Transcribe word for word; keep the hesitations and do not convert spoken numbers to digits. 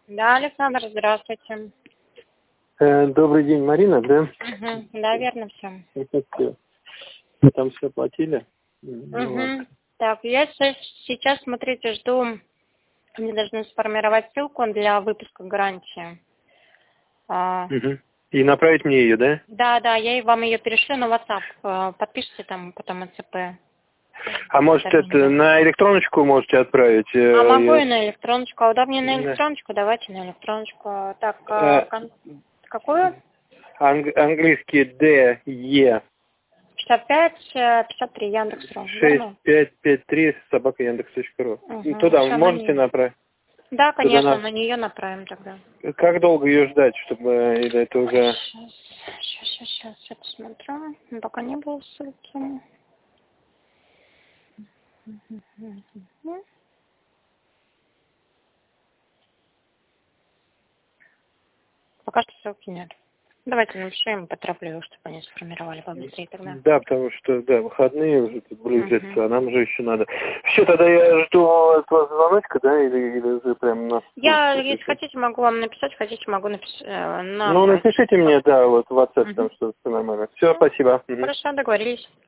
Да, Александр, здравствуйте. Э, добрый день, Марина, да? Угу. Да, верно все. Вы там все платили? Ну, Угу. ладно. Так, я сейчас, сейчас, смотрите, жду, мне должны сформировать ссылку для выпуска гарантии. А, Угу. И направить мне ее, да? да, да, я и вам ее перешлю на WhatsApp. А, Подпишите там потом ЭЦП. А может это на электроночку можете отправить? А Э, могу я- и на электроночку. А удобнее на на- электроночку? Давайте на электроночку. Так, а, э, кон- какую? анг- английский Д Е шестьдесят пять пятьдесят три Яндекс.ру, шесть верно? пять пять три собака яндекс точка ру. Угу. Туда Сейчас на можете нее. направить? Да, Туда конечно, на... на нее направим тогда. Как долго ее ждать, чтобы или это уже... Сейчас, сейчас, сейчас, сейчас, я посмотрю. Ну, пока не было ссылки. Пока что ссылки нет. Давайте напишу им, потороплю, чтобы они сформировали побыстрее тогда. Да, потому что, да, выходные уже тут близятся, Угу. а нам же еще надо. Все, тогда я жду от вас звоночка, да, или, или уже прям на... Я, если хотите, могу вам написать, хотите, могу написать. Э, Ну, набрать. напишите мне, да, вот в WhatsApp, Угу. там, что все нормально. Все, спасибо. Мгм. Хорошо, договорились.